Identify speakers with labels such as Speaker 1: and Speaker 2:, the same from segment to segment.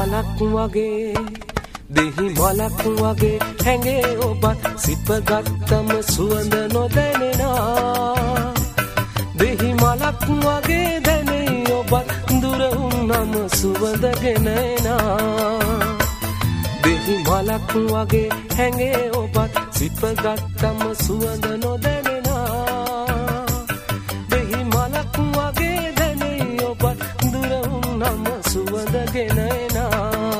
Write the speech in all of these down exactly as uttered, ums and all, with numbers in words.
Speaker 1: මලක් වගේ දෙහි මලක් වගේ හැඟේ ඔබත් සිපගත්තම සුවඳ නොදැනෙනා දෙහි මලක් වගේ දැනේ ඔබත් දුර වුණම සුවඳගෙන එනා දෙහි මලක් වගේ හැඟේ ඔබත් සිපගත්තම සුවඳ නොදැනෙනා දෙහි මලක් වගේ දැනේ ඔබත් දුර වුණම සුවඳගෙන එනා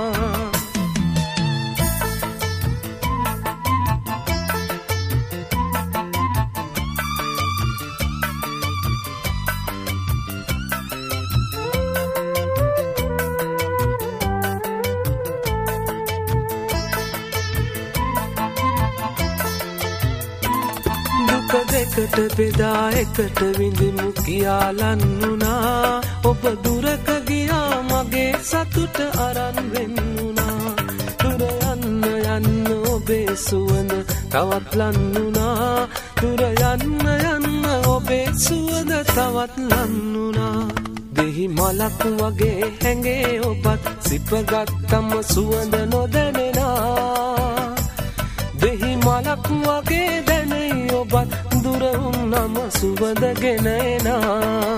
Speaker 1: දෙකට බෙදා එකට විඳිමු කියාලන්නුනා ඔබ දුරක ගියා මගේ සතුට අරන් වෙන්නුනා දුර යන්න යන්න ඔබේ සුවඳ තවත් ලන්නුනා දුර යන්න යන්න ඔබේ සුවඳ තවත් ලන්නුනා දෙහි මලක් වගේ හැඟේ ඔබත් සිපගත්තම සුවඳ නොදැනෙනා දෙහි මලක් වගේ දැනේ ඔබත් දුර වුණම සුවඳගෙන එනා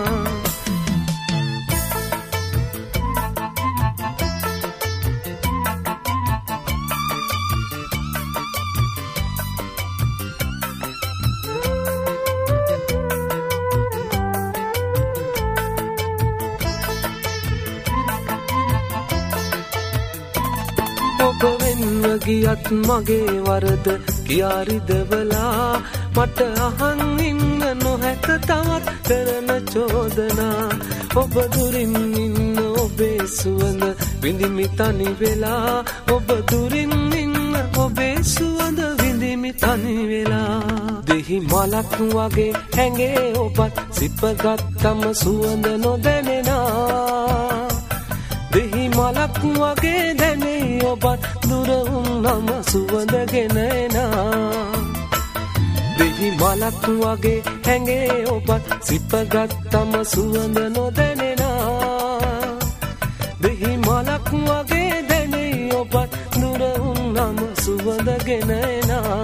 Speaker 1: ඔබ වෙන්න ගියත් මගේ වරද කියාරිදවලා මට අහන් ඉන්න නොහැක තවත් කරන චෝදනා ඔබ දුරින් ඉන්න ඔබේ සුවඳ විඳිමි තනි වෙලා ඔබ දුරින් ඉන්න ඔබේ සුවඳ විඳිමි තනි වෙලා දෙහි මලක් වගේ හැඟේ ඔබත් සිපගත්තම සුවඳ නොදැනෙනා දෙහි මලක් වගේ දැනේ ඔබත් දුර වුණම සුවඳගෙන එනා දෙහි මලක් වගේ හැඟේ ඔබත් සිපගත්තම සුවඳ නොදැනෙනා දෙහි මලක් වගේ දැනේ ඔබත් දුර වුණම සුවඳගෙන එනා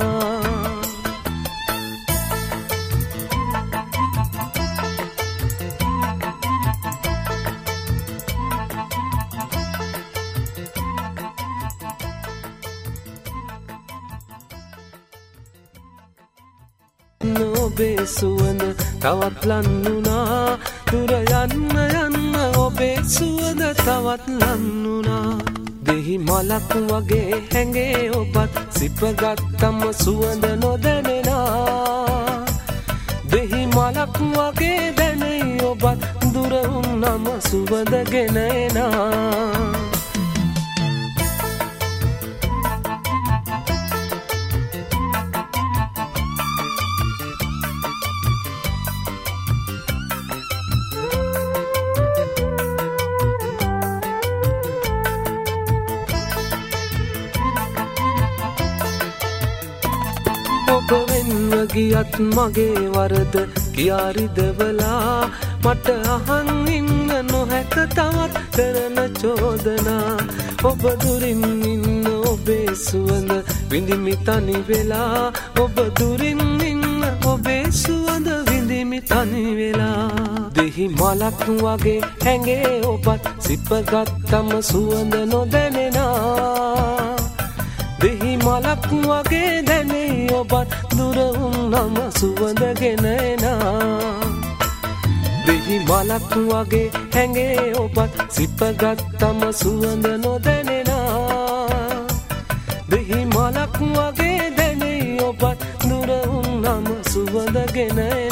Speaker 1: ඔබේ සුවඳ තවත් ලන්නුනා දුර යන්න යන්න ඔබේ සුවඳ තවත් ලන්නුනා දෙහි මලක් වගේ හැඟේ ඔබත් සිපගත්තම සුවඳ නොදැනෙනා දෙහි මලක් වගේ දැනේ ඔබත් දුර වුණම සුවඳගෙන එනා ඔබ වෙන්න ගියත් මගේ වරද කියාරිදවලා මට අහන් ඉන්න නොහැක තවත් කරන චෝදනා ඔබ දුරින් ඉන්න ඔබේ සුවඳ විඳිමි තනි වෙලා ඔබ දුරින් ඉන්න ඔබේ සුවඳ විඳිමි තනි වෙලා දෙහි මලක් වගේ හැඟේ ඔබත් සිපගත්තම සුවඳ නොදැනෙනා දෙහි මලක් වගේ දැනේ ඔබත් දුර වුණම සුවඳගෙන එනා දෙහි මලක් වගේ හැඟේ ඔබත් සිපගත්තම සුවඳ නොදැනෙනා දෙහි මලක් වගේ දැනේ ඔබත් දුර වුණම සුවඳගෙන